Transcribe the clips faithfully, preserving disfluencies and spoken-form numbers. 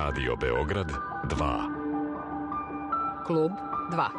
Radio Beograd dva. Klub dva.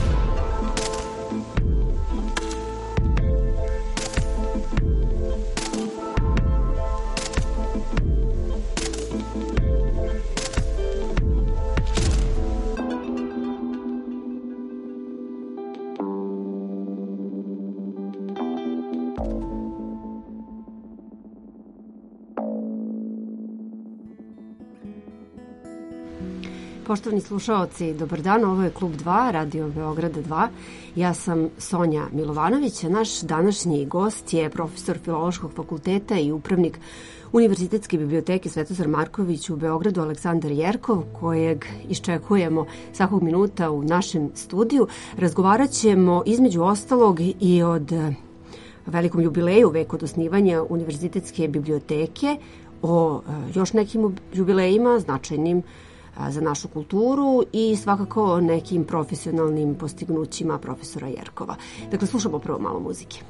Poštovani slušaoci, dobar dan, ovo je Klub dva, Radio Beograda dva. Ja sam Sonja Milovanović, a naš današnji gost je profesor Filološkog fakulteta i upravnik Univerzitetske biblioteke Svetozar Marković u Beogradu, Aleksandar Jerkov, kojeg iščekujemo svakog minuta u našem studiju. Razgovarat ćemo između ostalog i od velikom jubileju vek od osnivanja Univerzitetske biblioteke, o još nekim jubilejima značajnim za našu kulturu i svakako nekim profesionalnim postignućima profesora Jerkova. Dakle, slušamo prvo malo muzike.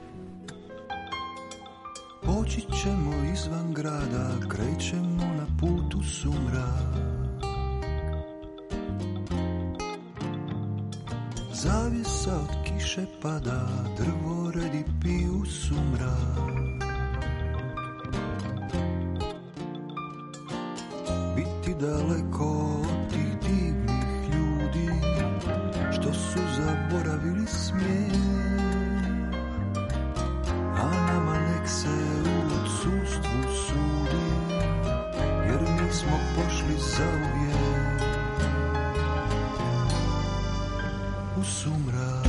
Poći ćemo izvan grada, krećemo na putu sumrak. Zavjesa od kiše pada, drvoredi piju sumrak. Biti daleko od tih divnih ljudi što su zaboravili smijeh, a nama nek se u odsustvu sudi, jer mi smo pošli zauvijek u sumrak.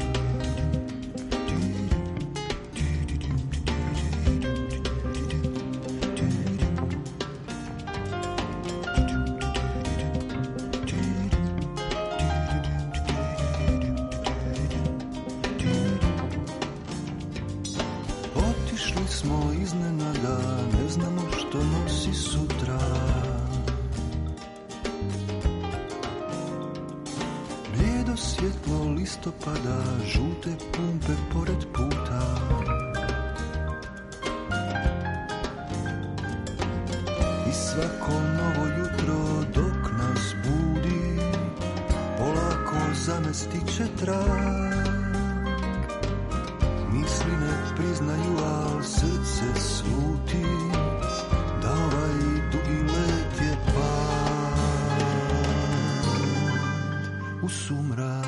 Listopada, žute pumpe pored puta. I svako novo jutro dok nas budi, polako zamestit će trag. Misli ne priznaju, al srce sluti da ovaj dugi let je pad u sumrak.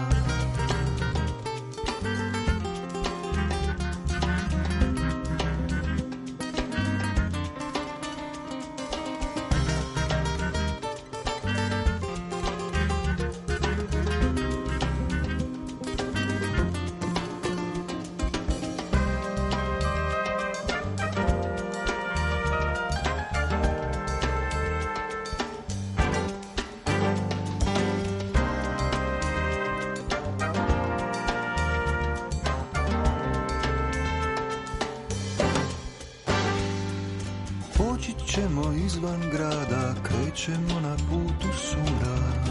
Ćemo izvan grada, krećemo na putu sumrak.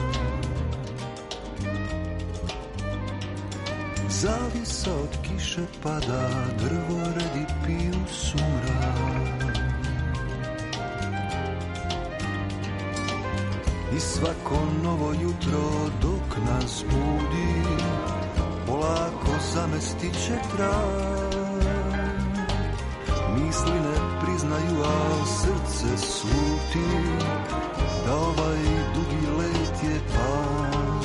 Zavjesa od kiše pada, drvoredi piju sumrak. I svako novo jutro dok nas budi, polako zamestit će trag. Misli ne priznaju, al srce sluti da ovaj dugi let je pad.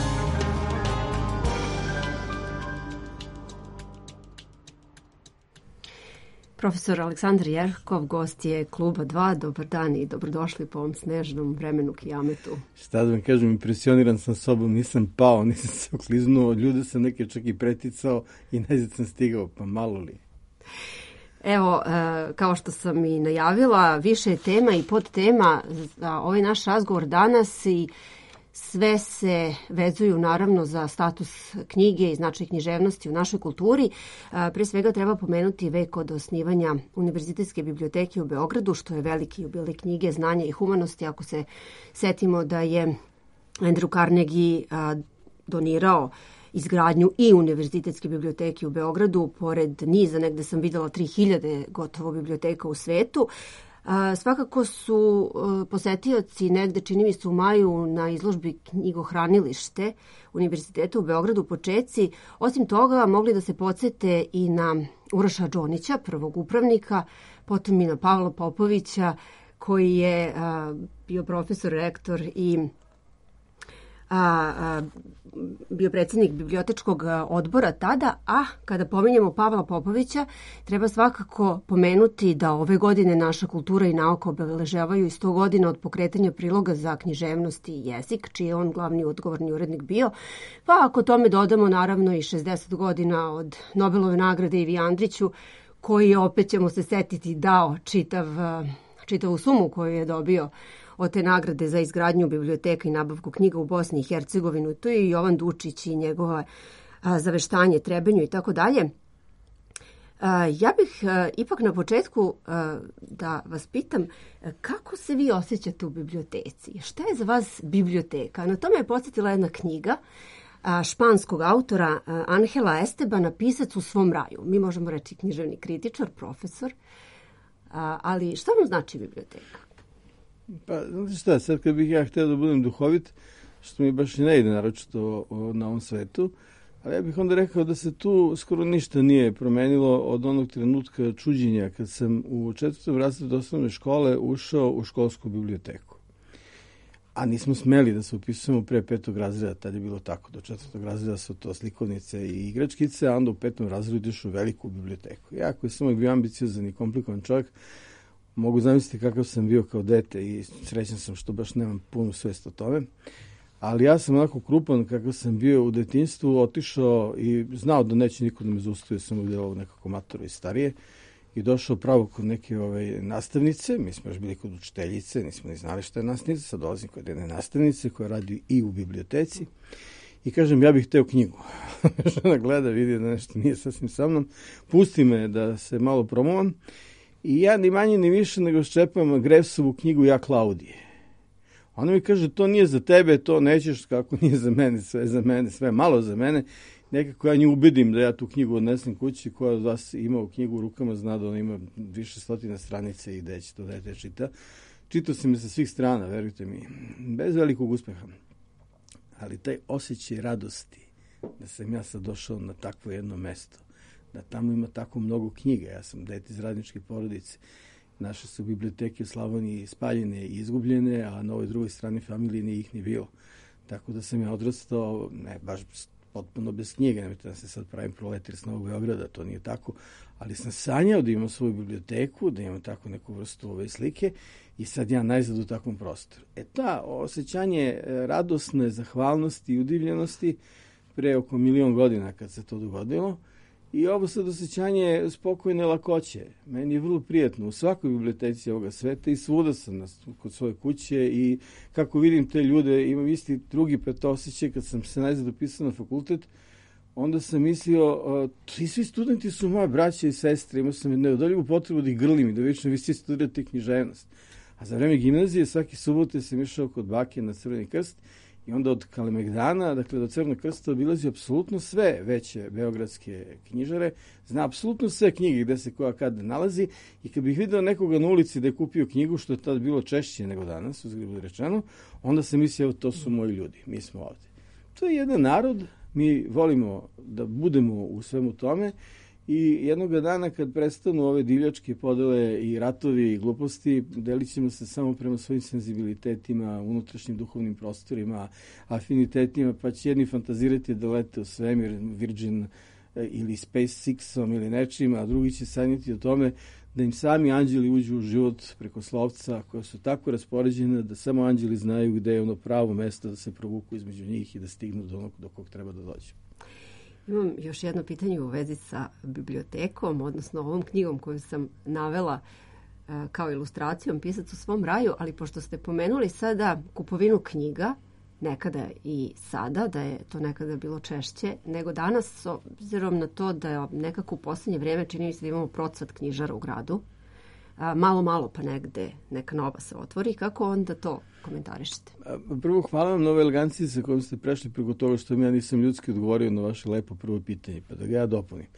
Profesor Aleksandar Jerkov, gost je Kluba dva. Dobar dan i dobrodošli po ovom snežnom vremenu Kijametu. Šta da vam kažem, impresioniran sam sobom, nisam pao, nisam se okliznuo, ljude sam neke čak i preticao i najzad sam stigao, pa malo li. Evo, kao što sam i najavila, više tema i podtema za ovaj naš razgovor danas i sve se vezuju naravno za status knjige i značaj književnosti u našoj kulturi. Pre svega treba pomenuti vek od osnivanja Univerzitetske biblioteke u Beogradu, što je veliki jubilej knjige, znanja i humanosti. Ako se setimo da je Andrew Carnegie donirao izgradnju i Univerzitetske biblioteke u Beogradu, pored niza, negde sam videla tri hiljade gotovo biblioteka u svetu. A, svakako su a, posetioci negde, čini mi se u maju, na izložbi Knjigohranilište Univerziteta u Beogradu počeci. Osim toga, mogli da se podsete i na Uroša Džonića, prvog upravnika, potom i na Pavla Popovića, koji je a, bio profesor, rektor i a, a, bio predsjednik bibliotečkog odbora tada, a kada pominjemo Pavla Popovića, treba svakako pomenuti da ove godine naša kultura i nauka obeležavaju i sto godina od pokretanja priloga za književnost i jezik, čiji je on glavni odgovorni urednik bio, pa ako tome dodamo naravno i šezdeset godina od Nobelove nagrade Ivi Andriću, koji je, opet ćemo se setiti, dao čitav, čitavu sumu koju je dobio od te nagrade za izgradnju biblioteka i nabavku knjiga u Bosni i Hercegovinu. To je i Jovan Dučić i njegova a, zaveštanje Trebenju i tako dalje. Ja bih a, ipak na početku a, da vas pitam kako se vi osjećate u biblioteci? Šta je za vas biblioteka? Na tome je podsjetila jedna knjiga a, španskog autora a, Angela Estebana, Pisac u svom raju. Mi možemo reći književni kritičar, profesor, a, ali šta vam znači biblioteka? Pa, znate šta, sad kad bih ja htio da budem duhovit, što mi baš i ne ide naročito na ovom svetu, ali ja bih onda rekao da se tu skoro ništa nije promenilo od onog trenutka čuđenja kad sam u četvrtom razredu osnovne škole ušao u školsku biblioteku. A nismo smeli da se upisujemo pre petog razreda, tad je bilo tako, do četvrtog razreda su to slikovnice i igračkice, a onda u petom razredu ideš u veliku biblioteku. Ja koji sam uvijek bio ambiciozan i komplikovan čovjek, mogu zamisliti kakav sam bio kao dete i srećan sam što baš nemam punu svest o tome. Ali ja sam onako krupan kakav sam bio u detinjstvu, otišao i znao da neće niko da me zaustavi, sam ovdje ovog nekako matoro i starije i došao pravo kod neke ove nastavnice. Mi smo još bili kod učiteljice, nismo ni znali šta je nastavnica, sad dolazim kod jedne nastavnice koja radi i u biblioteci i kažem ja bih hteo knjigu. Žena gleda, vidi da nešto nije sasvim sa mnom, pusti me da se malo promovam. I ja ni manje ni više nego ščepam Grevsovu knjigu Ja Klaudije. Ona mi kaže, to nije za tebe, to nećeš, kako nije za mene, sve za mene, sve malo za mene. Nekako ja nju ubedim da ja tu knjigu odnesem kući, koja od vas ima u knjigu u rukama, zna da ona ima više stotina stranica i da će to dete čita. Čitao sam je sa svih strana, verujte mi, bez velikog uspeha. Ali taj osjećaj radosti da sam ja sad došao na takvo jedno mesto, da tamo ima tako mnogo knjiga. Ja sam dete iz radničke porodice. Naše su biblioteke u Slavoniji spaljene i izgubljene, a na ovoj drugoj strani familije nije ih ni bilo. Tako da sam ja odrastao, ne baš potpuno bez knjiga, nemojte da se sad pravim proletar s Novog Beograda, to nije tako, ali sam sanjao da imam svoju biblioteku, da imam tako neku vrstu ove slike i sad ja najzad u takvom prostoru. E ta osjećanje radosne zahvalnosti i udivljenosti pre oko milion godina kad se to dogodilo, i ovo sad osjećanje spokojne lakoće. Meni je vrlo prijatno u svakoj biblioteci ovoga sveta i svuda sam kod svoje kuće i kako vidim te ljude, imam isti drugi pet osjećaj kad sam se najzad upisao na fakultet, onda sam mislio, ti svi studenti su moja braća i sestre, imao sam neodoljivu potrebu da ih grlim i da vično vi svi studirate književnost. A za vreme gimnazije svaki subote sam išao kod bake na Crveni krst i onda od Kalemegdana, dakle do Crvenog krsta, obilazi apsolutno sve veće beogradske knjižare, zna apsolutno sve knjige gde se koja kada nalazi i kad bih vidio nekoga na ulici da je kupio knjigu, što je tad bilo češće nego danas, uzgled rečeno, onda sam mislio, to su moji ljudi, mi smo ovde. To je jedan narod, mi volimo da budemo u svemu tome i jednog dana kad prestanu ove divljačke podele i ratovi i gluposti, delit ćemo se samo prema svojim senzibilitetima, unutrašnjim duhovnim prostorima, afinitetima, pa će jedni fantazirati da lete u svemir Virgin ili Space Sixom ili nečim, a drugi će sanjati o tome da im sami anđeli uđu u život preko slovca koja su tako raspoređene da samo anđeli znaju gde je ono pravo mesto da se provuku između njih i da stignu do onog do kog treba da dođu. Imam još jedno pitanje u vezi sa bibliotekom, odnosno ovom knjigom koju sam navela e, kao ilustracijom Pisac u svom raju, ali pošto ste pomenuli sada kupovinu knjiga, nekada i sada, da je to nekada bilo češće nego danas, s obzirom na to da je nekako u poslednje vreme čini mi se da imamo procvat knjižara u gradu, a, malo, malo pa negde neka nova se otvori. Kako onda to komentarišete? Prvo, hvala vam na ove eleganciji sa kojom ste prešli preko toga što mi ja nisam ljudski odgovorio na vaše lepo prvo pitanje, pa da ga ja dopunim.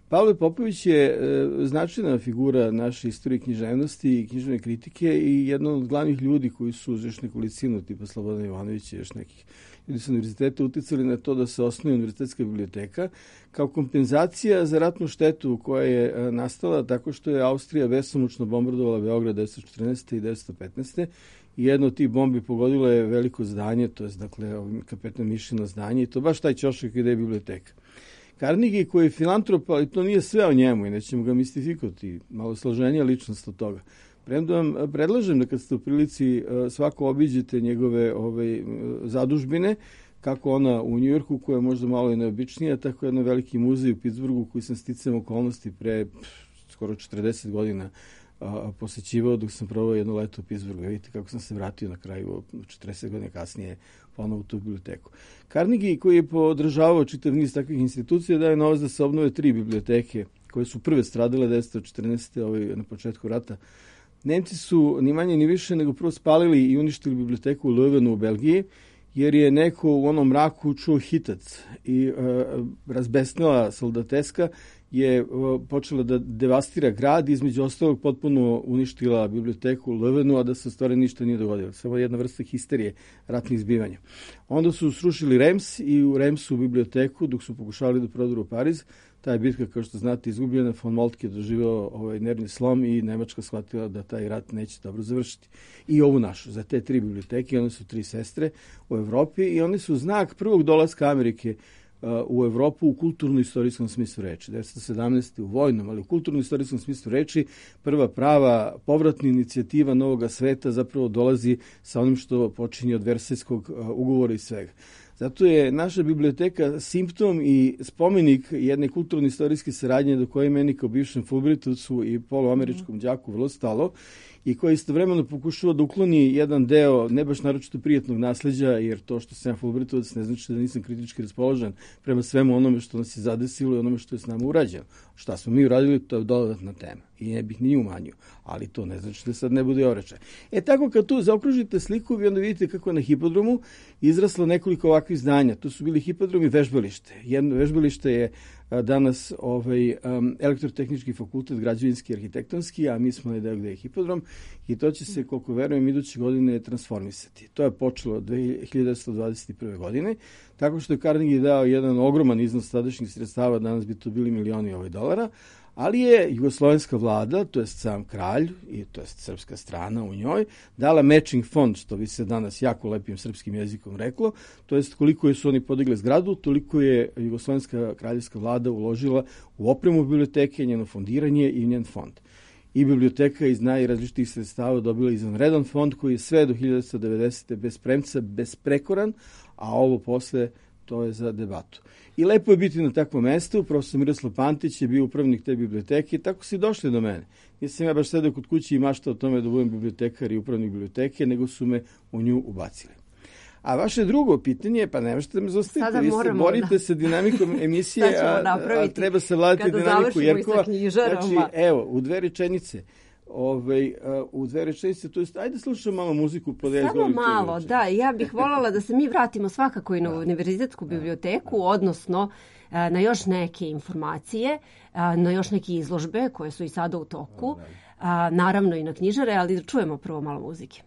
Pavle Popović je e, značajna figura naše istorije književnosti i književne kritike i jedan od glavnih ljudi koji su uz još nekolicinu tipa Slobodana Jovanovića i još nekih ljudi sa univerziteta uticali na to da se osnuje univerzitetska biblioteka kao kompenzacija za ratnu štetu koja je e, nastala tako što je Austrija besomučno bombardovala Beograd devetsto četrnaeste. i devetsto petnaeste. I jedno od tih bombi pogodilo je veliko zdanje, to je dakle kapetan Mišino zdanje i to baš taj ćošak gde je biblioteka. Carnegie koji je filantrop, ali to nije sve o njemu i nećemo ga mistifikovati, malo složenija ličnost od toga. Premda vam predlažem da kad ste u prilici svako obiđete njegove ove, zadužbine, kako ona u Njujorku koja je možda malo i neobičnija, tako jedan veliki muzej u Pittsburghu koji sam sticam okolnosti pre pff, skoro četrdeset godina a, posećivao dok sam probao jedno leto u Pittsburghu. Vidite kako sam se vratio na kraju četrdeset godina kasnije ponovo u tu biblioteku. Carnegie koji je podržavao čitav niz takvih institucija daje novac da se obnove tri biblioteke koje su prve stradale devetsto četrnaeste. Ovaj, na početku rata. Nemci su ni manje ni više nego prvo spalili i uništili biblioteku u Leuvenu u Belgiji jer je neko u onom mraku čuo hitac i e, razbesnela soldateska je e, počela da devastira grad i između ostalog potpuno uništila biblioteku u Leuvenu, a da se u stvari ništa nije dogodilo. Samo jedna vrsta histerije ratnih zbivanja. Onda su srušili Reims i u Reimsu u biblioteku dok su pokušavali da prodru u Pariz. Ta je bitka, kao što znate, izgubljena. Von Moltke je doživao ovaj nervni slom i Nemačka shvatila da taj rat neće dobro završiti. I ovu našu, za te tri biblioteke, one su tri sestre u Evropi i one su znak prvog dolaska Amerike uh, u Evropu u kulturno-istorijskom smislu reči. devetsto sedamnaeste. u vojnom, ali u kulturno-istorijskom smislu reči prva prava povratna inicijativa novoga sveta zapravo dolazi sa onim što počinje od Versajskog uh, ugovora i svega. Zato je naša biblioteka simptom i spomenik jedne kulturno-istorijske saradnje do koje meni kao bivšem Fulbrightovcu i poluameričkom đaku vrlo stalo i koji istovremeno pokušava da ukloni jedan deo ne baš naročito prijatnog nasleđa, jer to što sam Fulbrightovac ne znači da nisam kritički raspoložen prema svemu onome što nas je zadesilo i onome što je s nama urađeno. Šta smo mi uradili, to je dodatna tema i ne bih ni umanjio, ali to ne znači da sad ne bude obračaj. E tako kad tu zaokružite sliku, vi onda vidite kako je na hipodromu izraslo nekoliko ovakvih zdanja. Tu su bili hipodrom i vežbalište. Jedno vežbalište je danas ovaj, um, elektrotehnički fakultet, građevinski i arhitektonski, a mi smo deo gde je hipodrom i to će se, koliko verujem, iduće godine transformisati. To je počelo hiljadu devetsto dvadeset prve. godine, tako što je Carnegie dao jedan ogroman iznos tadašnjih sredstava, danas bi to bili milioni ovaj dolara, ali je jugoslovenska vlada, to jest sam kralj, i to jest srpska strana u njoj, dala matching fond, što bi se danas jako lepim srpskim jezikom reklo, to jest koliko su oni podigli zgradu, toliko je jugoslovenska kraljevska vlada uložila u opremu biblioteke, njeno fondiranje i njen fond. I biblioteka iz najrazličitih sredstava dobila izvanredan fond koji je sve do hiljadu devetsto devedesete. bez premca, besprekoran, a ovo posle to je za debatu. I lepo je biti na takvom mestu. Profesor Miroslav Pantić je bio upravnik te biblioteke i tako su i došli do mene. Nisam ja baš sedeo kod kući i maštao o tome da budem bibliotekar i upravnik biblioteke, nego su me u nju ubacili. A vaše drugo pitanje, pa ne možete me zostaviti, vi se borite sa dinamikom emisije, a, a treba se vladati dinamiku Jerkova. Znači, evo, u dve rečenice. Ove, u dve rečenice, to jest, ajde slušamo malo muziku. Samo malo, da. Ja bih voljela da se mi vratimo svakako i na univerzitetsku biblioteku, odnosno na još neke informacije, na još neke izložbe koje su i sada u toku, naravno i na knjižare, ali da čujemo prvo malo muzike.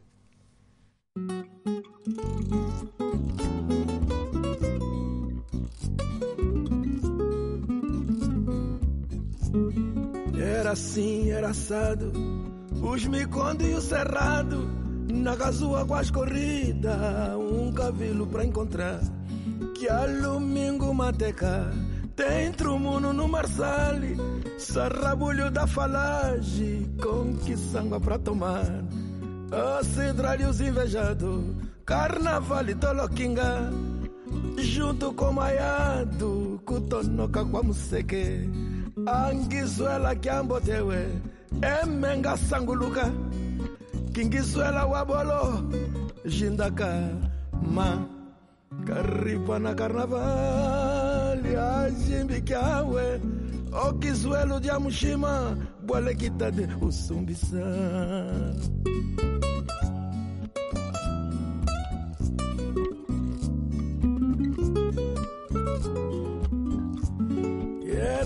Era assim, era assado, os micondos e o cerrado, na gasua com as corridas, um cavilo pra encontrar, que a domingo mateca, tem trumuno no marsale, sarrabulho da falagem, com que sangua pra tomar, a cidra e os invejados, carnaval e toloquinga, junto com maiado, cutonoca com a museque. Angizuela kiambotewe emenga sanguluka kingizuela wabolo jindaka ma karipa na carnaval ajimbikawe okizuelo dia mushima bwale kitade usumbisa.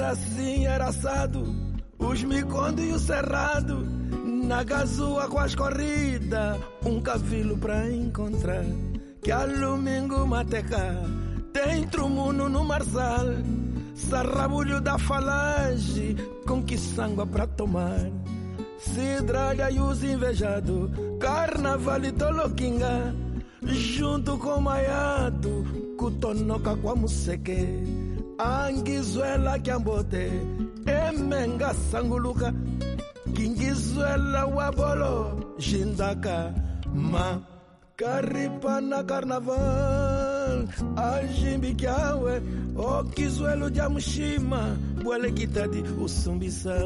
era assim, era assado, os micondos e o cerrado, na gazua com as corridas, um cavilo pra encontrar, que a domingo mateca, dentro o mundo no marzal, sarrabulho da falange, com que sangue pra tomar, cidralha e os invejados, carnaval e toloquinga, junto com maiado, cutonoca com a museque, anguizuela que ambote, emenga sanguluca, kingizuela wabolo, jindaka, ma, caripana carnaval, ajimbikiawe, o kizuelo de amushima, buele kitadi, o sumbisa.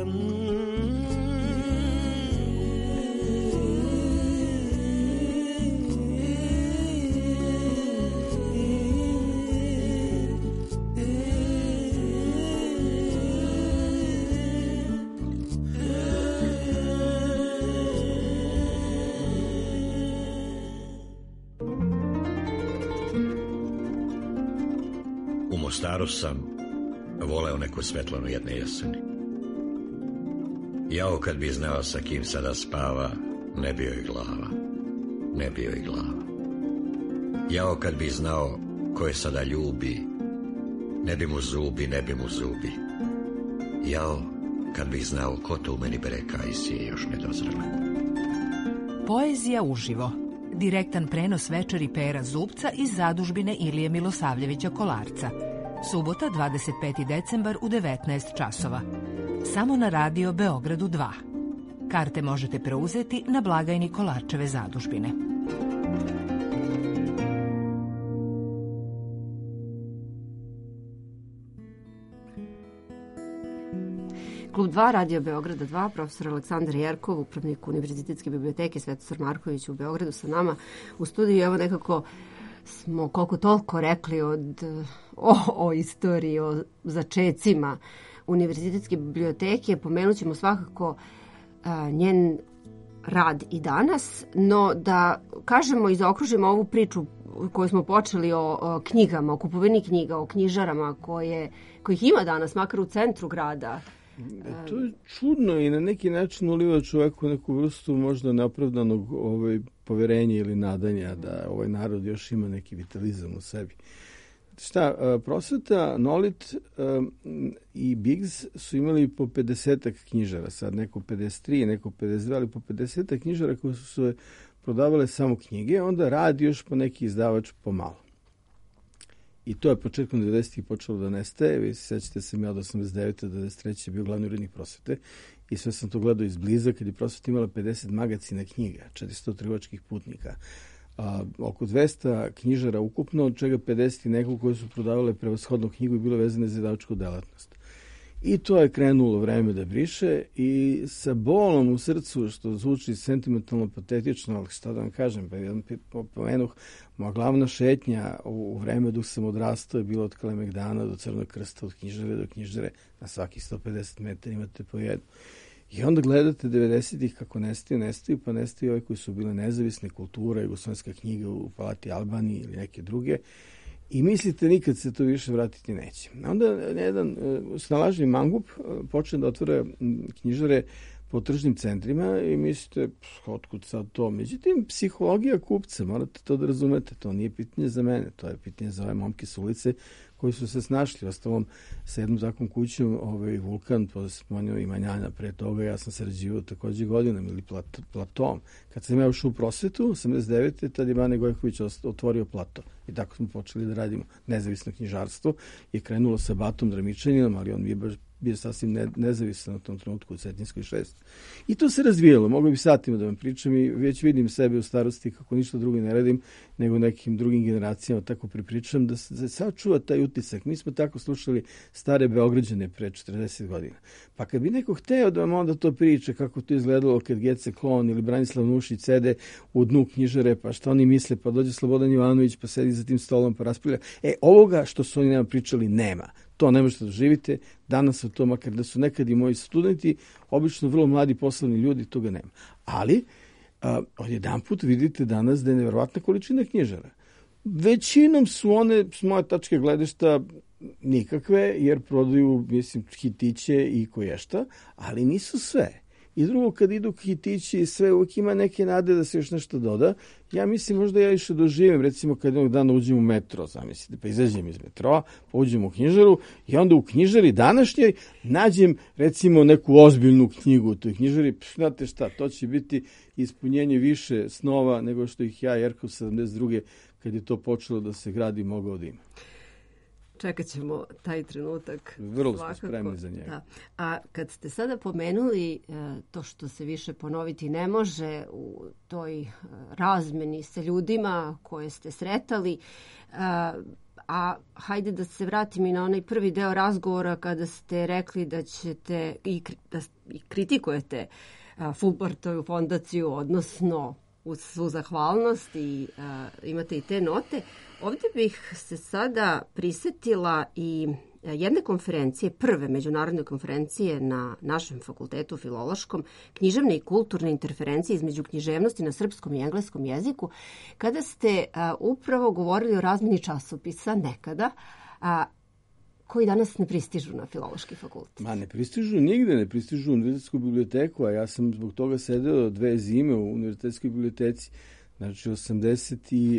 U Mostaru sam voleo neku svetlanu jedne jeseni. Jao kad bi znao sa kim sada spava, ne bi joj glava, ne bi joj glava. Jao kad bi znao ko je sada ljubi, ne bi mu zubi, ne bi mu zubi. Jao kad bi znao ko to u meni breka i sije još nedozrela. Poezija uživo. Direktan prenos večeri Pera Zubca iz zadužbine Ilije Milosavljevića Kolarca. Subota, dvadeset peti decembar u devetnaest časova. Samo na radio Beogradu dva. Karte možete preuzeti na blagajni Kolarčeve zadužbine. Klub dva, radio Beograda dva, profesor Aleksandar Jerkov, upravnik Univerzitetske biblioteke Svetozar Marković u Beogradu sa nama u studiju. Evo nekako smo koliko toliko rekli od, o, o istoriji, o začecima Univerzitetske biblioteke. Pomenut ćemo svakako a, njen rad i danas, no da kažemo i zaokružimo ovu priču koju smo počeli o, o knjigama, o kupovini knjiga, o knjižarama koje, kojih ima danas, makar u centru grada. E, to je čudno i na neki način uliva čoveku neku vrstu možda neopravdanog ovaj, poverenja ili nadanja da ovaj narod još ima neki vitalizam u sebi. Šta, Prosveta, Nolit i Biggs su imali po pedesetak knjižara, sad neko pedeset tri, neko pedeset dva, ali po pedesetak knjižara koje su se prodavale samo knjige, onda radi još po neki izdavač pomalo. I to je početkom devedesetih počelo da nestaje. Vi se sećate se, ja od osamdeset devete do devedeset treće bio glavni urednik Prosvete i sve sam to gledao izbliza kad je Prosveta imala pedeset magacina knjiga, četiristo trgovačkih putnika, a, oko dvesta knjižara ukupno, od čega pedeset i nekog koje su prodavale prevashodno knjigu i bilo vezane za izdavačku delatnost. I to je krenulo vreme da briše i sa bolom u srcu, što zvuči sentimentalno patetično, ali šta da vam kažem, pa jedan pomenuh, moja glavna šetnja u vreme dok sam odrastao je bilo od Kalemegdana do Crnog Krsta, od knjižare do knjižare, na svakih sto pedeset metara imate po jednu. I onda gledate devedesetih kako nestaju, nestaju, pa nestaju ove koji su bile nezavisne, kultura, jugoslovenska knjiga u Palati Albaniji ili neke druge. I mislite nikad se to više vratiti neće. Onda jedan snalažljiv mangup počne da otvara knjižare po tržnim centrima i mislite, otkud sad to? Međutim, psihologija kupca, morate to da razumete, to nije pitanje za mene, to je pitanje za ove momke s ulice koji su se snašli. Ostalom, sa jednom takvom kućom, ovaj Vulkan, spomenuo i Manjanja pre toga, ja sam sarađivao takođe godinom ili plat, Platom. Kad sam ja ušao u Prosvetu, osamdeset devete tad je Bane Gojković otvorio Plato. I tako smo počeli da radimo nezavisno knjižarstvo. Je krenulo sa Batom Dramičaninom, ali on je baš bio sasvim ne, nezavisan u tom trenutku u Cetinskoj šest. I to se razvijelo. Mogu bi satima da vam pričam i već vidim sebe u starosti kako ništa drugo ne radim nego nekim drugim generacijama tako pripričam da se sačuva taj utisak. Mi smo tako slušali stare Beograđane pre četrdeset godina. Pa kad bi neko hteo da vam onda to priča kako to izgledalo kad Gece Klon ili Branislav Nušić sede u dnu knjižare, pa šta oni misle, pa dođe Slobodan Jovanović pa sedi za tim stolom pa raspravlja. E, ovoga što su oni nama pričali nema. To ne možete doživite. Danas su to, makar da su nekad i moji studenti, obično vrlo mladi poslovni ljudi, toga nema. Ali, a, odjedan put vidite danas da je nevjerovatna količina knjižara. Većinom su one, s moje tačke gledišta, nikakve, jer prodaju, mislim, hitiće i koješta, ali nisu sve. I drugo, kad idu hitići i sve, uvijek ima neke nade da se još nešto doda. Ja mislim, možda ja više doživim, recimo kad jednog dana uđem u metro, zamislite, pa izađem iz metroa, pa uđem u knjižaru i onda u knjižari današnjoj nađem, recimo, neku ozbiljnu knjigu u toj knjižari. Pš, znate šta, to će biti ispunjenje više snova nego što ih ja, Jerkov sedamdeset druge kad je to počelo da se gradi, mogao da ima. Čekat ćemo taj trenutak. Vrlo smo spremni za njega. Da. A kad ste sada pomenuli e, to što se više ponoviti ne može u toj e, razmeni sa ljudima koje ste sretali, a, a hajde da se vratim i na onaj prvi deo razgovora kada ste rekli da ćete i, da i kritikujete a, Fulbrightovu fondaciju, odnosno uz svu zahvalnost i a, imate i te note. Ovdje bih se sada prisetila i jedne konferencije, prve međunarodne konferencije na našem fakultetu filološkom, književne i kulturne interferencije između književnosti na srpskom i engleskom jeziku, kada ste a, upravo govorili o razmeni časopisa nekada, a, koji danas ne pristižu na filološki fakultet. Ma ne pristižu nigde, ne pristižu u univerzitetsku biblioteku, a ja sam zbog toga sedeo dve zime u univerzitetskoj biblioteci. Znači, osamdeset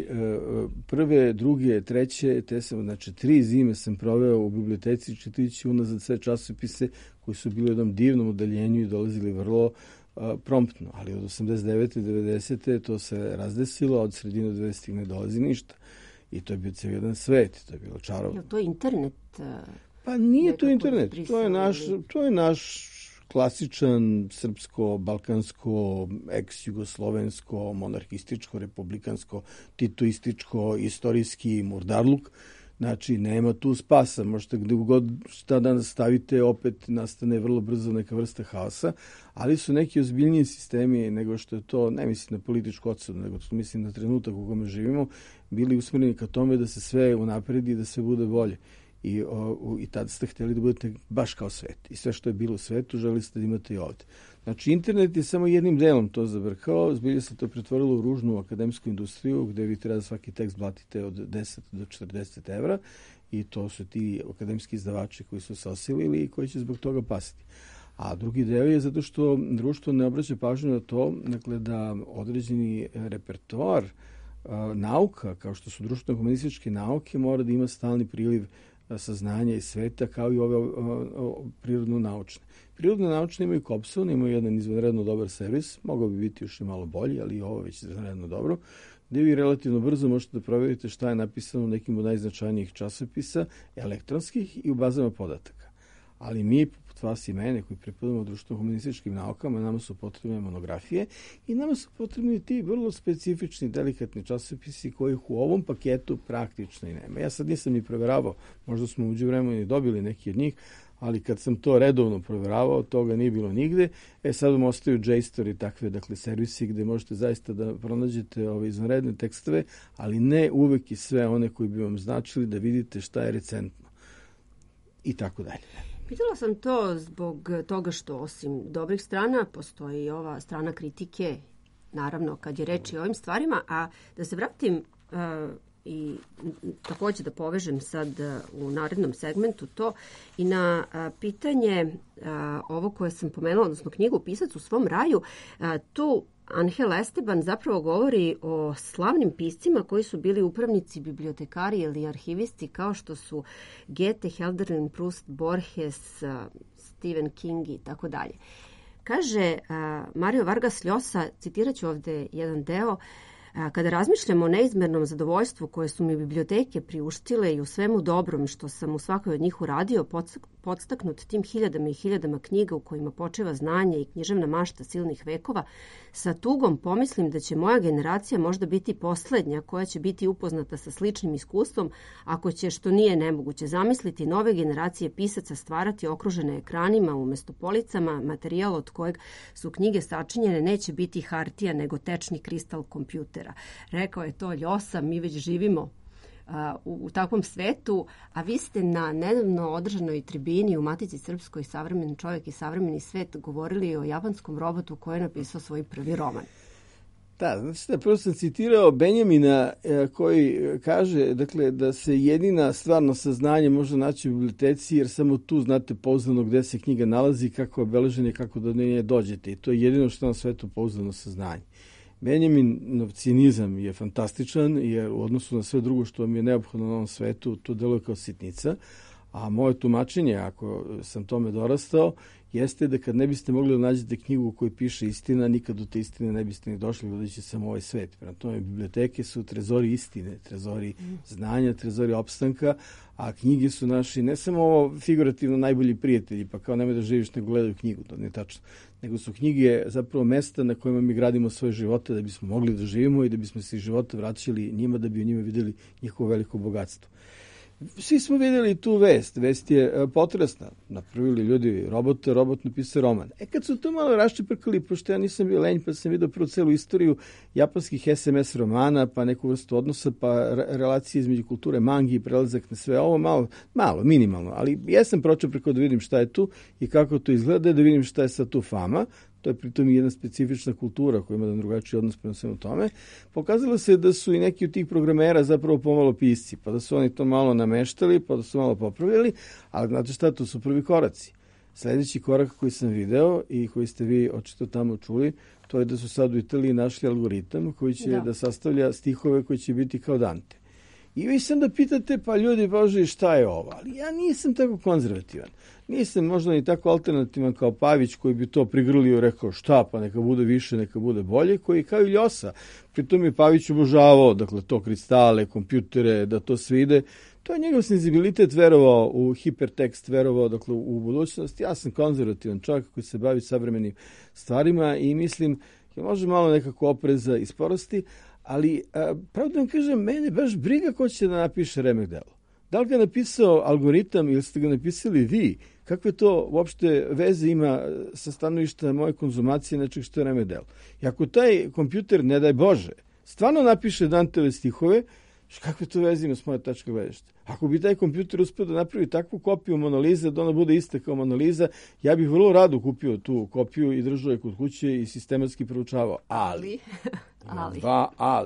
prve, druge, treće, te sam, znači, tri zime sam proveo u biblioteci čitajući unazad sve časopise koji su bili u jednom divnom udaljenju i dolazili vrlo uh, promptno. Ali od osamdeset devete do devedesete to se razdesilo, od sredine devedesetih ne dolazi ništa. I to je bio cijel jedan svet, to je bilo čarovno. Je to internet? Uh, pa nije to internet, to je naš, to je naš klasičan srpsko, balkansko, ex-jugoslovensko, monarhističko, republikansko, titoističko, istorijski murdarluk. Znači, nema tu spasa. Možete gde god šta danas stavite, opet nastane vrlo brzo neka vrsta haosa, ali su neki ozbiljniji sistemi nego što je to, ne mislim na političku odsudu, nego to mislim na trenutak u kome živimo, bili usmjereni ka tome da se sve unapredi i da sve bude bolje. I, o, i tad ste htjeli da budete baš kao svet. I sve što je bilo u svetu želi ste da imate i ovdje. Znači, internet je samo jednim delom to zabrkao. Zbilje se to pretvorilo u ružnu akademsku industriju gdje vi treba svaki tekst platite od deset do četrdeset evra i to su ti akademski izdavači koji su se osilili i koji će zbog toga pasiti. A drugi deo je zato što društvo ne obraća pažnju na to, dakle, da određeni repertoar a, nauka, kao što su društveno-humanističke nauke, mora da ima stalni priliv saznanja iz sveta, kao i ove o, o, prirodno-naučne. Prirodno-naučne imaju Kopson, imaju jedan izvanredno dobar servis, mogao bi biti još i malo bolji, ali i ovo već izvanredno dobro, gdje vi relativno brzo možete da provjerite šta je napisano u nekim od najznačajnijih časopisa, elektronskih i u bazama podataka. Ali mi, poput vas i mene, koji pripadamo društveno-humanističkim naukama, nama su potrebne monografije i nama su potrebni ti vrlo specifični, delikatni časopisi kojih u ovom paketu praktično i nema. Ja sad nisam ni provjeravao, možda smo uđe vremena i dobili neki od njih, ali kad sam to redovno provjeravao, toga nije bilo nigde. E sad vam ostaju JSTOR i takve, dakle, servisi gdje možete zaista da pronađete ove izvanredne tekstove, ali ne uvek i sve one koji bi vam značili da vidite šta je recentno. I tako dalje. Pitala sam to zbog toga što osim dobrih strana postoji i ova strana kritike, naravno kad je reč i o ovim stvarima, a da se vratim uh, i također da povežem sad uh, u narednom segmentu to i na uh, pitanje uh, ovo koje sam pomenula, odnosno knjigu Pisac u svom raju, uh, tu Angel Esteban zapravo govori o slavnim piscima koji su bili upravnici, bibliotekari ili arhivisti kao što su Goethe, Hölderlin, Proust, Borges, Stephen King i tako dalje. Kaže Mario Vargas Llosa, citirat ću ovdje jedan deo, kada razmišljam o neizmernom zadovoljstvu koje su mi biblioteke priuštile i u svemu dobrom što sam u svakoj od njih uradio, podstaknut tim hiljadama i hiljadama knjiga u kojima počeva znanje i književna mašta silnih vekova, sa tugom pomislim da će moja generacija možda biti posljednja koja će biti upoznata sa sličnim iskustvom, ako će, što nije nemoguće zamisliti, nove generacije pisaca stvarati okružene ekranima umjesto policama, materijal od kojeg su knjige sačinjene neće biti hartija nego tečni kristal kompjutera. Rekao je to Llosa, mi već živimo U, u takvom svetu, a vi ste na nedavno održanoj tribini u Matici Srpskoj Savremeni čovjek i savremeni svet govorili o japanskom robotu koji je napisao svoj prvi roman. Da, znači da prvo sam citirao Benjamina koji kaže dakle, da se jedina stvarno saznanje može naći u biblioteci jer samo tu znate pouzdano gde se knjiga nalazi, kako je obeležena i kako do nje dođete. I to je jedino što na svetu pouzdano saznanje. Benjaminov cinizam je fantastičan jer u odnosu na sve drugo što mi je neophodno na ovom svetu, to deluje kao sitnica. A moje tumačenje, ako sam tome dorastao, jeste da kad ne biste mogli da nađete knjigu u kojoj piše istina, nikad do te istine ne biste ni došli gledajući samo ovaj svet. Prema tome, biblioteke su trezori istine, trezori znanja, trezori opstanka, a knjige su naši, ne samo ovo figurativno najbolji prijatelji, pa kao nemoj da živiš nego gledaju knjigu, to nije tačno, nego su knjige zapravo mesta na kojima mi gradimo svoje živote da bismo mogli da živimo i da bismo se iz života vraćali njima, da bi u njima videli njihovo veliko bogatstvo. Svi smo vidjeli tu vest. Vest je potresna. Napravili ljudi robote, robot napisao roman. E kad su to malo raščeprkali, pošto ja nisam bio lenj, pa sam vidio prvo celu istoriju japanskih es em es romana, pa neku vrstu odnosa, pa relacije između kulture mangi i prelazak na sve ovo, malo, malo, minimalno. Ali jesam pročeprkao da vidim šta je tu i kako to izgleda, da vidim šta je sad tu fama. To je pritom i jedna specifična kultura koja ima jedan drugačiji odnos prema svemu tome. Pokazalo se da su i neki od tih programera zapravo pomalo pisci, pa da su oni to malo nameštali, pa da su malo popravili, ali znate šta, to su prvi koraci. Sljedeći korak koji sam video i koji ste vi očito tamo čuli, to je da su sad u Italiji našli algoritam koji će da, da sastavlja stihove koji će biti kao Dante. I vi sam da pitate, pa ljudi Bože, šta je ovo? Ali ja nisam tako konzervativan. Nisam možda ni tako alternativan kao Pavić koji bi to prigrlio i rekao šta, pa neka bude više, neka bude bolje, koji kao i Ljosa. Pritom je Pavić obožavao, dakle, to kristale, kompjutere, da to sve ide. To je njegov senzibilitet, verovao u hipertekst, verovao, dakle, u budućnost. Ja sam konzervativan čovjek koji se bavi savremenim stvarima i mislim, je može malo nekako opreza i sporosti, ali a, pravo da vam kažem, mene baš briga ko će da napiše remek delo. Da li ga napisao algoritam ili ste ga napisali vi? Kakve to uopšte veze ima sa stanovišta moje konzumacije nečeg što je remek delo? I ako taj kompjuter, ne daj Bože, stvarno napiše Danteve stihove, kakve to veze ima s moje tačke gledišta? Ako bi taj kompjuter uspio da napravi takvu kopiju Mona Lise, da ona bude ista kao Mona Lisa, ja bih vrlo rado kupio tu kopiju i držao je kod kuće i sistematski proučavao. Ali, ali. dva ali.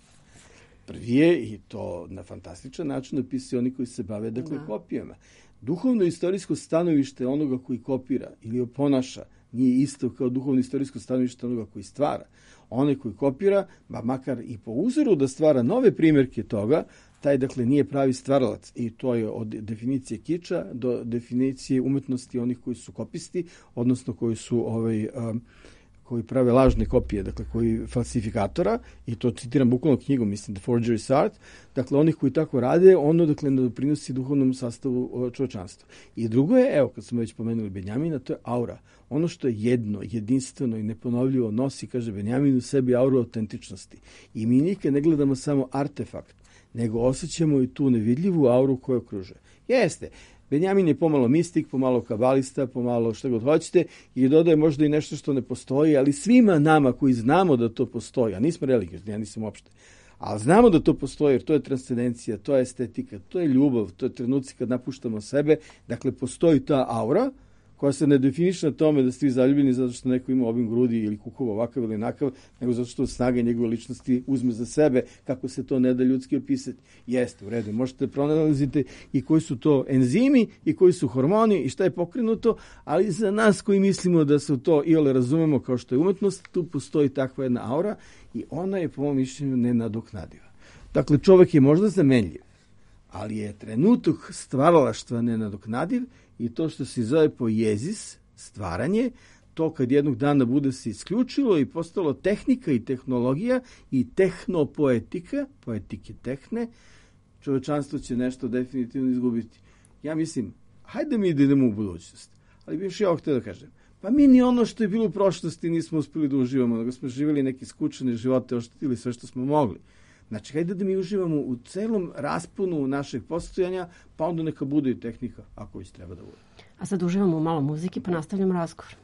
Prvi je, i to na fantastičan način napisao oni koji se bave, dakle, da. kopijama. Duhovno-istorijsko stanovište onoga koji kopira ili oponaša nije isto kao duhovno-istorijsko stanovište onoga koji stvara. Onaj koji kopira, ba makar i po uzoru da stvara nove primjerke toga, taj, dakle, nije pravi stvaralac. I to je od definicije kiča do definicije umetnosti onih koji su kopisti, odnosno koji su ovaj, um, koji prave lažne kopije, dakle, koji falsifikatora, i to citiram bukvalno knjigu, mislim, The Forgery's Art, dakle, onih koji tako rade, ono, dakle, ne doprinosi duhovnom sastavu čovečanstva. I drugo je, evo, kad smo već pomenuli Benjamina, to je aura. Ono što je jedno, jedinstveno i neponovljivo nosi, kaže Benjamin, u sebi auru autentičnosti. I mi nikad ne gledamo samo artefakt, nego osjećamo i tu nevidljivu auru koju okružuje. Jeste, Benjamin je pomalo mistik, pomalo kabalista, pomalo što god hoćete i dodaje možda i nešto što ne postoji, ali svima nama koji znamo da to postoji, a nismo religiozni, ja nisam uopšte, ali znamo da to postoji jer to je transcendencija, to je estetika, to je ljubav, to je trenuci kad napuštamo sebe, dakle postoji ta aura koja se ne definiše na tome da ste vi zaljubljeni zato što neko ima obim grudi ili kukov ovakav ili nakav, nego zato što snaga njegove ličnosti uzme za sebe, kako se to ne da ljudski opisati. Jeste, u redu, možete proanaliziti i koji su to enzimi i koji su hormoni i šta je pokrenuto, ali za nas koji mislimo da se to iole razumemo kao što je umetnost, tu postoji takva jedna aura i ona je po mom mišljenju nenadoknadiva. Dakle, čovjek je možda zamenljiv, ali je trenutak stvaralaštva nenadoknadiv i to što se zove poezis, stvaranje, to kad jednog dana bude se isključilo i postalo tehnika i tehnologija i tehnopoetika, poetike tehne, čovečanstvo će nešto definitivno izgubiti. Ja mislim, hajde mi da idemo u budućnost, ali bih još ja htio da kažem, pa mi ni ono što je bilo u prošlosti nismo uspjeli da uživamo, nego smo živjeli neke skučene živote, oštetili sve što smo mogli. Znači, hajde da mi uživamo u celom rasponu našeg postojanja, pa onda neka bude i tehnika, ako već treba da bude. A sad uživamo u malo muziki, pa nastavljamo razgovor.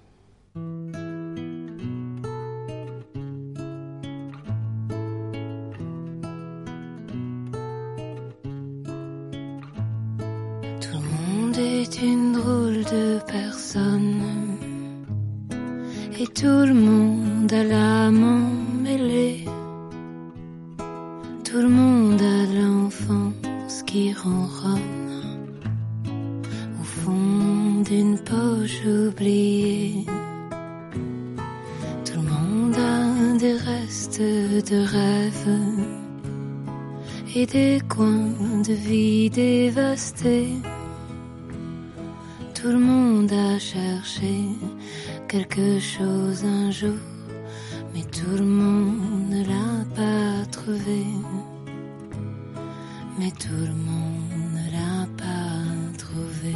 Tout le monde est une drôle de personne et tout le monde a l'âme emmêlée. Tout le monde a de l'enfance qui ronronne au fond d'une poche oubliée. Tout le monde a des restes de rêves et des coins de vie dévastés. Tout le monde a cherché quelque chose un jour, mais tout le monde ne l'a pas trouvé. Mais tout le monde ne l'a pas trouvé.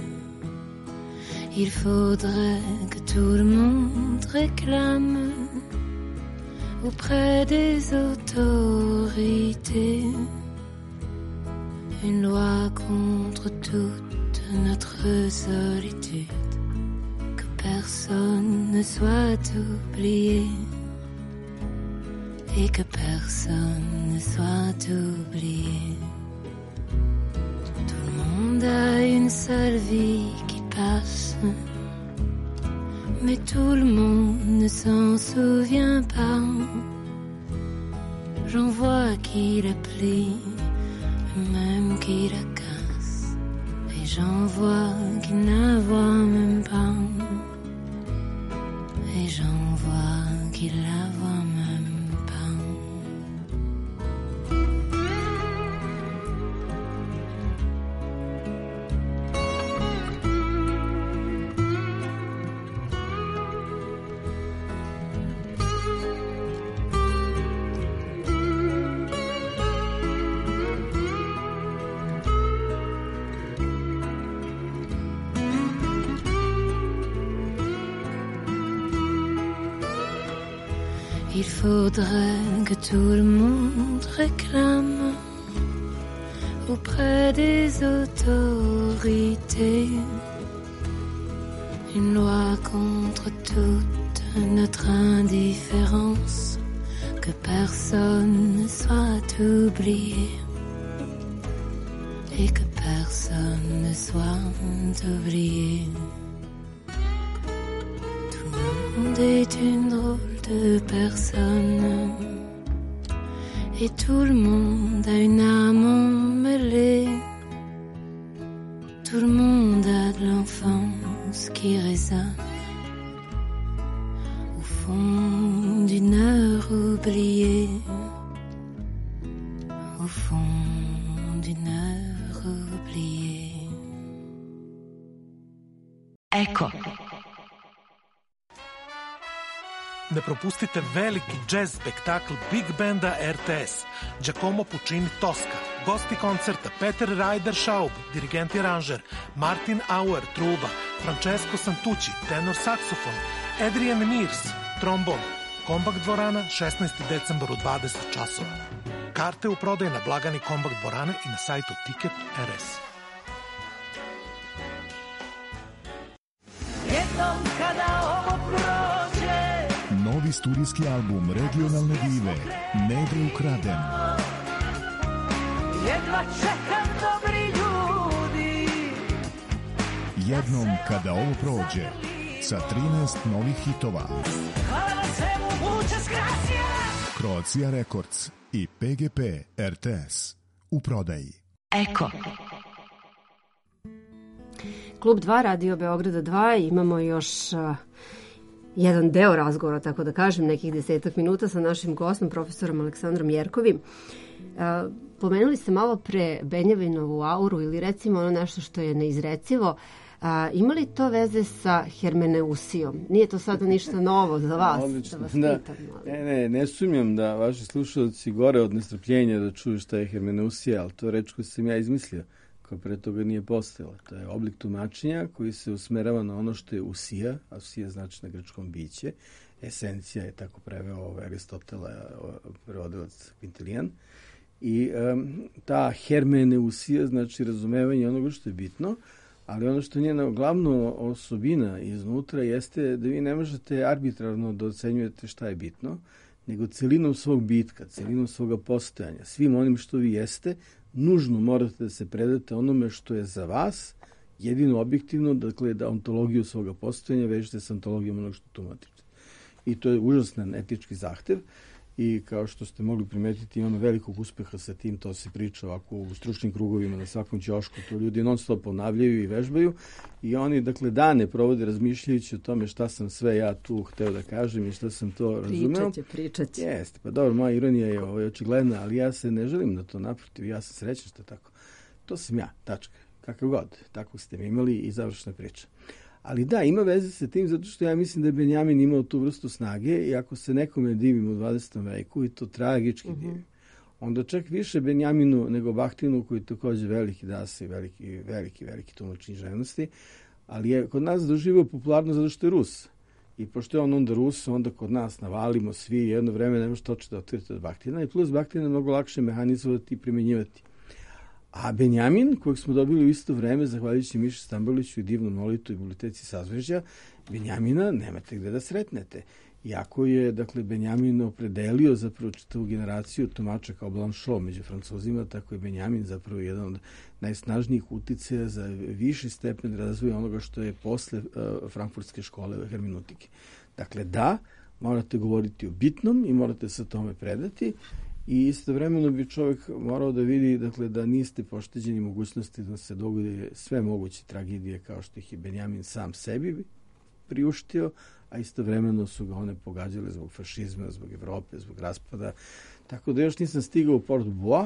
Il faudrait que tout le monde réclame auprès des autorités une loi contre toute notre solitude, que personne ne soit oublié et que personne ne soit oublié. Tout le monde a une seule vie qui passe, mais tout le monde ne s'en souvient pas. J'en vois qui la plie, même qui la casse, et j'en vois qui ne voit même pas, et j'en vois qui la voit même pas. Il faudrait que tout le monde réclame auprès des autorités une loi contre toute notre indifférence, que personne ne soit oublié et que personne ne soit oublié. Tout le monde est une drôle de personne et tout le monde a une âme emmêlée. Tout le monde a de l'enfance qui résonne au fond d'une heure oubliée, au fond d'une heure oubliée. Eko. Ne propustite veliki jazz spektakl Big Banda R T S, Giacomo Puccini Tosca. Gosti koncerta Peter Ryder Schaub, dirigent i aranžer, Martin Auer, truba, Francesco Santucci, tenor saksofon, Adrian Mears, trombon. Kombakt dvorana, šesnaesti decembar u dvadeset časova. Karte u prodaju na blagani Kombakt dvorane i na sajtu Ticket R S. Jednom kada ovo prođe, novi studijski album regionalne dive Nedre ukraden. Jedva čekam dobri ljudi. Jednom kada ovo prođe, sa trinaest novih hitova. Hvala na svemu, muchas gracias. Croatia Records i P G P R T S u prodaji. Eko. Klub dva, Radio Beograda dva, imamo još uh, jedan deo razgovora, tako da kažem, nekih desetak minuta sa našim gostom, profesorom Aleksandrom Jerkovim. Uh, pomenuli ste malo pre Benjaminovu auru ili recimo ono nešto što je neizrecivo. A, ima li to veze sa hermeneusijom? Nije to sada ništa novo za vas? Odlično, da vas da. pitam, ali... Ne, ne, ne sumnjam da vaši slušalci gore od nestrpljenja da čuju šta je hermeneusija, ali to je reč koju sam ja izmislio, koja pre toga nije postojala. To je oblik tumačenja koji se usmerava na ono što je usija, a usija znači na grčkom biće, esencija je tako preveo ovaj Aristotela, prevodilac Quintilian. I um, ta hermeneusija znači razumevanje onoga što je bitno, ali ono što je njena glavna osobina iznutra jeste da vi ne možete arbitrarno da ocenjujete šta je bitno, nego celinom svog bitka, celinom svoga postojanja, svim onim što vi jeste, nužno morate da se predate onome što je za vas jedino objektivno, dakle da ontologiju svoga postojanja vežete sa ontologijom onog što tumačite. i to je užasan etički zahtev. I kao što ste mogli primetiti, imamo velikog uspeha sa tim, to se priča ovako u stručnim krugovima na svakom ćošku, to ljudi non stop ponavljaju i vežbaju i oni, dakle, dane provode razmišljajući o tome šta sam sve ja tu hteo da kažem i šta sam to razumeo. Pričat će, pričat će. Jeste, pa dobro, moja ironija je ovaj, očigledna, ali ja se ne želim na to, naprotiv, ja sam srećan što tako. To sam ja, tačka, kakav god, tako ste mi imali i završena priča. Ali da, ima veze sa tim, zato što ja mislim da je Benjamin imao tu vrstu snage i ako se nekome divim u dvadesetom veku, i to tragički uh-huh. divim, onda čak više Benjaminu nego Bahtinu, koji je takođe veliki dasa i veliki, veliki, veliki tumač književnosti, ali je kod nas doživio popularno zato što je Rus. I pošto je on onda Rus, onda kod nas navalimo svi jedno vreme, ne možete očito da otvorite od Bahtina i plus Bahtina je mnogo lakše mehanizovati i primenjivati. A Benjamin, kojeg smo dobili u isto vreme, zahvaljujući Miši Stamboliću i divnom molitu i biblioteci Sazvežđa, Benjamina nemate gde da sretnete. Iako je, dakle, Benjamin opredelio zapravo čitavu generaciju tumača kao Blanchot među Francuzima, tako je Benjamin zapravo jedan od najsnažnijih uticaja za viši stepen razvoja onoga što je posle uh, frankfurtske škole hermenutike. Dakle, da, morate govoriti o bitnom i morate se tome predati, i istovremeno bi čovjek morao da vidi, dakle, da niste pošteđeni mogućnosti da se dogode sve moguće tragedije kao što ih je Benjamin sam sebi priuštio, a istovremeno su ga one pogađale zbog fašizma, zbog Evrope, zbog raspada. Tako da još nisam stigao u Port Bois,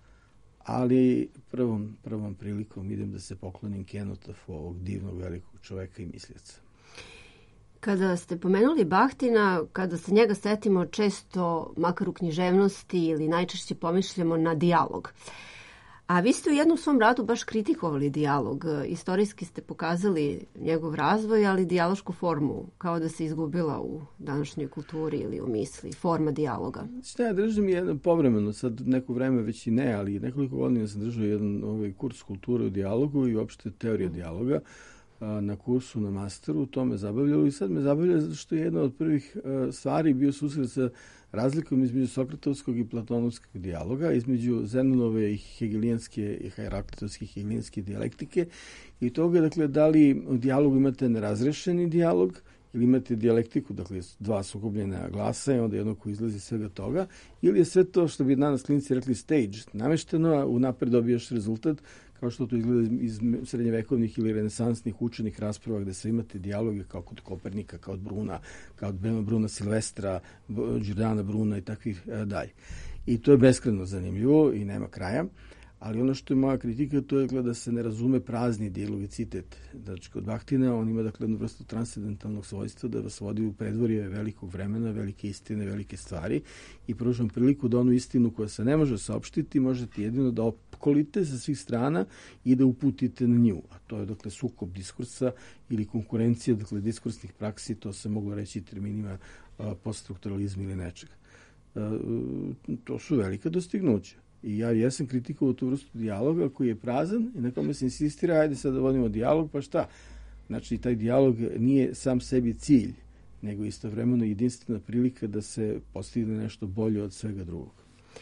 ali prvom, prvom prilikom idem da se poklonim kenotafu ovog divnog velikog čoveka i mislioca. Kada ste pomenuli Bahtina, kada se njega setimo često, makar u književnosti ili najčešće pomišljamo na dijalog. A vi ste u jednom svom radu baš kritikovali dijalog. Istorijski ste pokazali njegov razvoj, ali dijalošku formu, kao da se izgubila u današnjoj kulturi ili u misli, forma dijaloga. Šta ja držim jedan povremeno, sad neko vreme već i ne, ali nekoliko godina sam držao jedan ovaj kurs kulture u dijalogu i uopšte teorija mm. dijaloga na kursu, na masteru, to me zabavljalo i sad me zabavlja zato što je jedna od prvih uh, stvari bio susret sa razlikom između sokratovskog i platonovskog dijaloga, između Zenonove i hegelijanske i heraklitovske i hegelijanske dijalektike i toga, dakle, da li u dijalogu imate nerazrešeni dijalog ili imate dijalektiku, dakle, dva sukobljena glasa i onda jedno koji izlazi svega toga, ili je sve to, što bi danas klinci rekli, stage, namešteno, a unapred dobijaš rezultat, kao što to izgleda iz srednjevekovnih ili renesansnih učenih rasprava gde sve imate dijaloge kao kod Kopernika, kao od Bruna, kao od Bruna Silvestra, Giordana Bruna i takvih dalje. I to je beskrajno zanimljivo i nema kraja, ali ono što je moja kritika to je da se ne razume prazni dijalog i citet. Znači, kod Bahtina on ima, dakle, jednu vrstu transcendentalnog svojstva da vas vodi u predvorje velikog vremena, velike istine, velike stvari i pružam priliku da onu istinu koja se ne može saopštiti možete jedino da opkolite sa svih strana i da uputite na nju. A to je, dakle, sukob diskursa ili konkurencija, dakle, diskursnih praksi, to se moglo reći terminima a, poststrukturalizma ili nečega. A, to su velika dostignuća. I ja jesam kritikovao tu vrstu dijaloga koji je prazan i na kome se insistira, ajde sad da vodimo dijalog, pa šta? Znači, taj dijalog nije sam sebi cilj, nego istovremeno jedinstvena prilika da se postigne nešto bolje od svega drugog.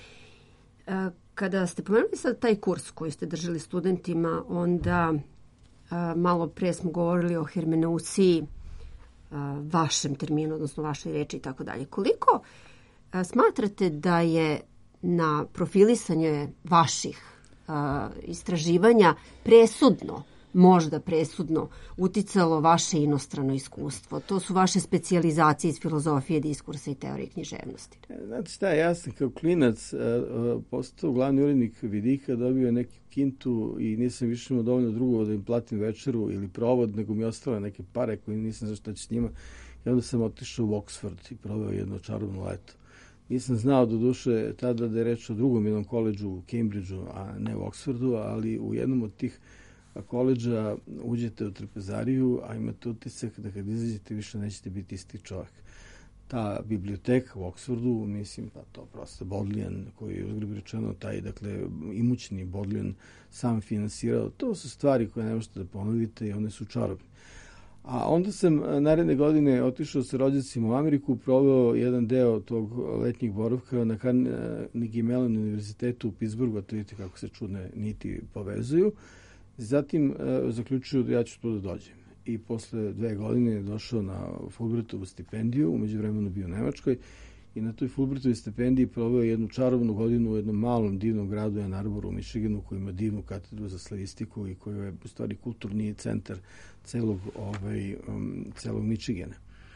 Kada ste pomenuli sad taj kurs koji ste držali studentima, onda malo pre smo govorili o hermeneuciji, vašem terminu, odnosno vašoj reči i tako dalje. Koliko smatrate da je na profilisanje vaših uh, istraživanja presudno, možda presudno, uticalo vaše inostrano iskustvo? To su vaše specijalizacije iz filozofije, diskursa i teorije književnosti. Znate šta, ja sam kao klinac uh, postao glavni urednik Vidika, dobio neku kintu i nisam više imao dovoljno drugo da im platim večeru ili provod, nego mi ostale neke pare koje nisam znao šta će s njima. I onda sam otišao u Oxford i proveo jedno čarobno leto. Nisam znao do duše tada da je reč o drugom jednom koledžu u Cambridgeu, a ne u Oxfordu, ali u jednom od tih koledža uđete u trpezariju, a imate utisak da kad izađete više nećete biti isti čovjek. Ta biblioteka u Oxfordu, mislim, pa to prosto Bodleian, koji je uzgled rečeno taj, dakle, imućni Bodleian sam finansirao, to su stvari koje ne možete da ponovite i one su čarobne. A onda sam naredne godine otišao sa rođacima u Ameriku, proveo jedan deo tog letnjeg boravka na Carnegie Mellon univerzitetu u Pittsburghu, a to vidite kako se čudne niti povezuju. Zatim uh, zaključio da ja ću tu da dođem. i posle dve godine je došao na Fulbrightovu stipendiju, umeđu vremenu bio u Nemačkoj i na toj Fulbrightovoj stipendiji proveo jednu čarobnu godinu u jednom malom divnom gradu Ann Arboru u Michiganu koji ima divnu katedru za slavistiku i koji je u stvari kulturni centar celog, ovaj, um, celog Michigana.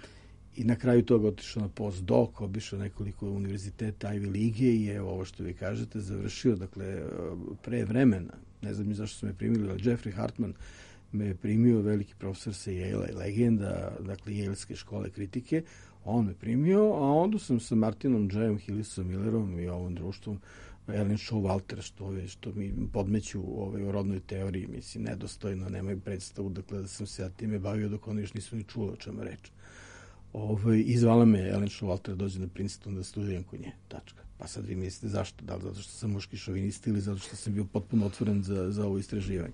I na kraju toga otišao na postdoc, obišao nekoliko univerziteta Ivy Lige i je ovo što vi kažete završio, dakle, pre vremena. Ne znam mi zašto su me primili, ali Jeffrey Hartman me je primio, veliki profesor sa Yale-a i legenda, dakle, Yaleske škole kritike. On me primio, a onda sam sa Martinom Jayom, Hillisom Millerom i ovom društvom Ellen Showalter, što, je, što mi podmeću ovaj, u rodnoj teoriji, mislim, nedostojno, nemaju predstavu, dakle, da sam se ja time bavio dok oni još nisu ni čuli o čemu reč. Ovaj, izvala me Ellen Showalter da dođe na Princeton da studiram kod nje, tačka. Pa sad vi mislite zašto? Da li zato što sam muški šovinist ili zato što sam bio potpuno otvoren za, za ovo istraživanje.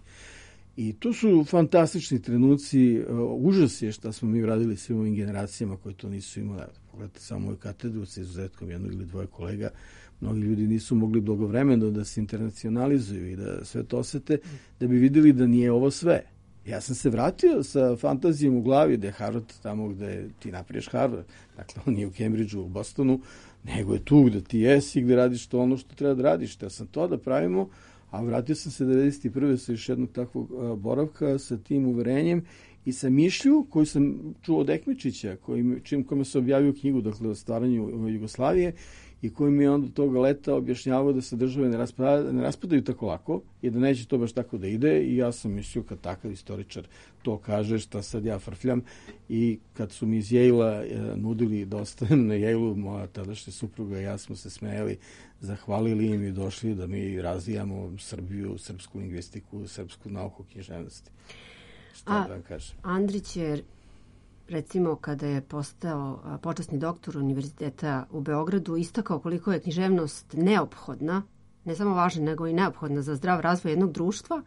I tu su fantastični trenuci, uh, užas je šta smo mi radili svim ovim generacijama koji to nisu imali. Pogledajte samo moju katedru sa izuzetkom jednog ili dvoje kolega. Mnogi ljudi nisu mogli blagovremeno da se internacionalizuju i da sve to osete, da bi videli da nije ovo sve. Ja sam se vratio sa fantazijom u glavi da je Harvard tamo gde ti napriješ Harvard. Dakle, on nije u Cambridgeu, u Bostonu, nego je tu gde ti jesi, gde radiš to ono što treba da radiš. Ja sam to da pravimo, a vratio sam se devedeset prve sa još jednog takvog a, boravka sa tim uverenjem i sa mišlju koju sam čuo od Ekmičića, koji, čim kome se objavio knjigu, dakle, o stvaranju Jugoslavije, i koji mi je onda toga leta objašnjavao da se države ne, raspada, ne raspadaju tako lako i da neće to baš tako da ide i ja sam mislio kad takav istoričar to kaže šta sad ja frfljam i kad su mi iz Yale-a e, nudili da ostanem na Yale-u, moja tadašnja supruga i ja smo se smejali, zahvalili im i došli da mi razvijamo Srbiju, srpsku lingvistiku, srpsku nauku književnosti. Šta A, da vam kažem? Andrić je recimo kada je postao počasni doktor Univerziteta u Beogradu, istakao koliko je književnost neophodna, ne samo važna, nego i neophodna za zdrav razvoj jednog društva.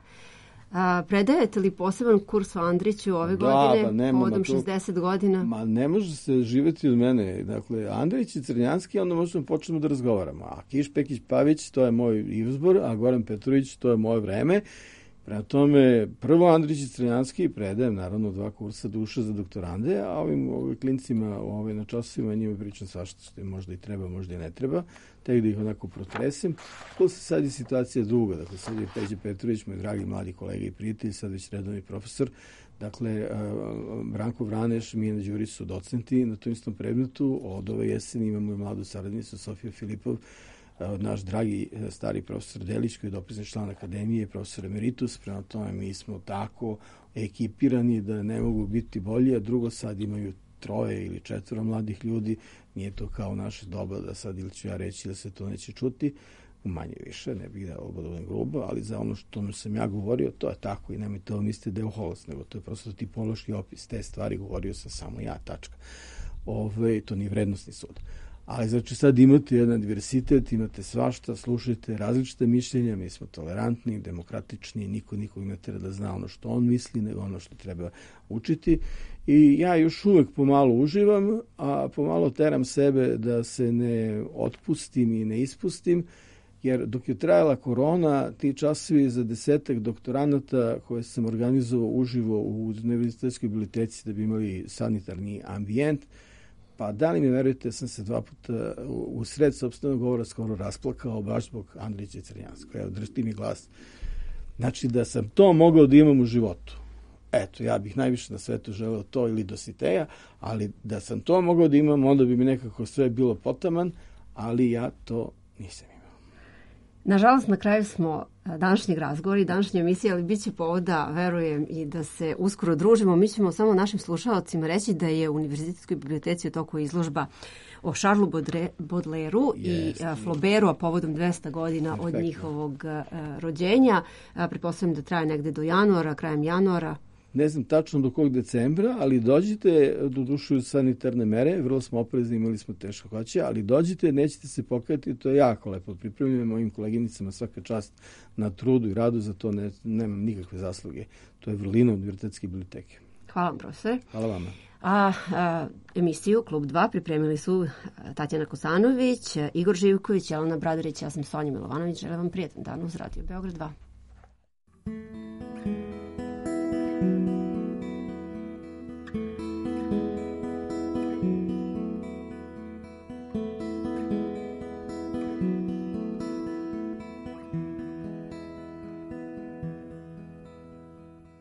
A, predajete li poseban kurs o Andriću ove da, godine, pa nema, povodom to, šezdeset godina? Ma ne može se živeti od mene. Dakle, Andrić i Crnjanski, onda možemo počnemo da razgovaramo. A Kiš, Pekić, Pavić, to je moj izbor, a Goran Petrović, to je moje vreme. Prema tome, prvo Andrić i Crnjanski predajem, naravno, dva kursa duša za doktorande, a ovim, ovim klincima ovaj, na časovima njima pričam svašta što je možda i treba, možda i ne treba, tek da ih onako protresem. Plus sad je situacija druga, dakle sad je Peđa Petrović, moj dragi mladi kolega i prijatelj, sad već redovni profesor, dakle, Branko Vraneš, Mijana Đurić su docenti na tom istom predmetu, od ove jeseni imamo i mladu saradnicu Sofiju Filipov, naš dragi stari profesor Delić, koji je dopisni član akademije, profesor emeritus, prema tome mi smo tako ekipirani da ne mogu biti bolji, a drugo sad imaju troje ili četvoro mladih ljudi, nije to kao naše doba da sad ili ću ja reći da se to neće čuti, manje više, ne bih da budem grubo, ali za ono što sam ja govorio, to je tako i nemojte ovo mislite da je oholost, nego to je prosto tipološki opis te stvari, govorio sam samo ja, tačka. Ove, to nije vrednostni sud. Ali znači sad imate jedan diversitet, imate svašta, slušajte različite mišljenja, mi smo tolerantni, demokratični, niko nikog ne treba da zna ono što on misli, nego ono što treba učiti. I ja još uvek pomalo uživam, a pomalo teram sebe da se ne otpustim i ne ispustim, jer dok je trajala korona, ti časovi za desetak doktoranata koje sam organizovao uživo u Univerzitetskoj biblioteci da bi imali sanitarni ambijent, pa da li mi verujete, sam se dva puta u sred sopstvenog govora skoro rasplakao baš zbog Andrića i Crnjanskog. Evo, držite mi glas. Znači da sam to mogao da imam u životu. Eto, ja bih najviše na svetu želeo to ili Dositeja, ali da sam to mogao da imam, onda bi mi nekako sve bilo potaman, ali ja to nisam imao. Nažalost, na kraju smo današnjeg razgovora i današnje emisije, ali bit će povoda, verujem, i da se uskoro družimo. Mi ćemo samo našim slušalcima reći da je u Univerzitetskoj biblioteci u toku izložba o Charlesu Baudelairu i Flaubertu, a povodom dvesta godina Perfectno. Od njihovog rođenja. Pretpostavljam da traje negde do januara, krajem januara. Ne znam tačno do kog decembra, ali dođite, doduše sanitarne mere, vrlo smo oprezni, imali smo teško hoće, ali dođite, nećete se pokajati, to je jako lepo. Pripremljujem mojim koleginicama svaka čast na trudu i radu, za to ne, nemam nikakve zasluge. To je vrlina Univerzitetske biblioteke. Hvala vam, profesore. Hvala vama. A, a emisiju Klub dva pripremili su Tatjana Kosanović, Igor Živković, Jelena Bradarić, ja sam Sonja Milovanović. Želim vam prijetan dan uz Radio Beograd dva.